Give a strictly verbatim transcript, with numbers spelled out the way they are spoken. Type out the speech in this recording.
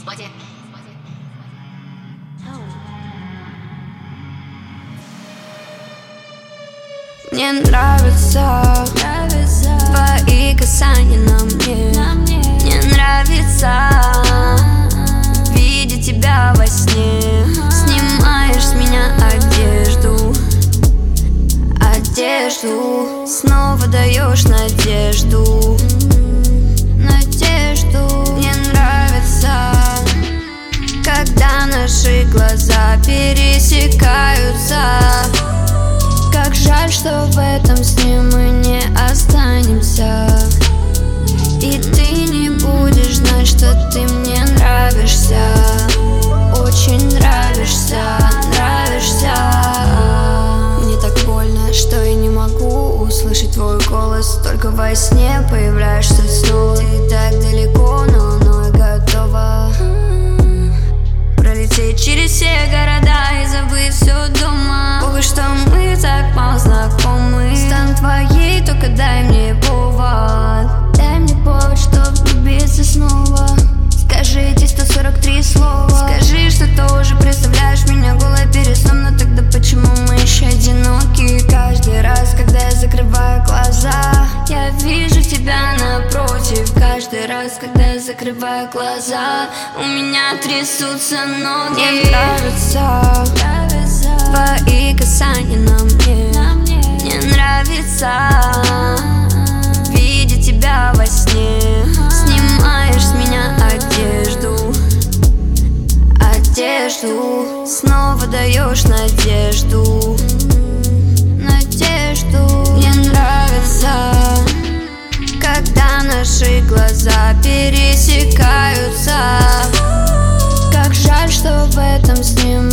Мне нравятся твои касания на мне. Мне нравится видеть тебя во сне. Снимаешь с меня одежду, одежду. Снова даешь надежду, надежду. Мне нравится, когда наши глаза пересекаются. Как жаль, что в этом сне мы не останемся. И ты не будешь знать, что ты мне нравишься. Очень нравишься, нравишься. Мне так больно, что я не могу услышать твой голос. Только во сне появляешься снова. Ты так далеко, но оно готово пролететь через все города и забыть все дома. Похуй, что мы так мало знакомы. Стану твоей, только дай мне повод. Дай мне повод, чтоб влюбиться снова. Скажи эти сто сорок три слова. Скажи, что тоже представляешь меня голой перед сном. Но тогда почему мы еще одиноки? Каждый раз, когда я закрываю глаза, я вижу тебя напротив. Каждый раз, когда я закрываю глаза, у меня трясутся ноги. Мне нравятся твои касания на мне. Мне нравится видеть тебя во сне. Снимаешь с меня одежду, одежду. Снова даешь надежду, надежду. Мне нравится, когда наши глаза пересекаются. Как жаль, что в этом сне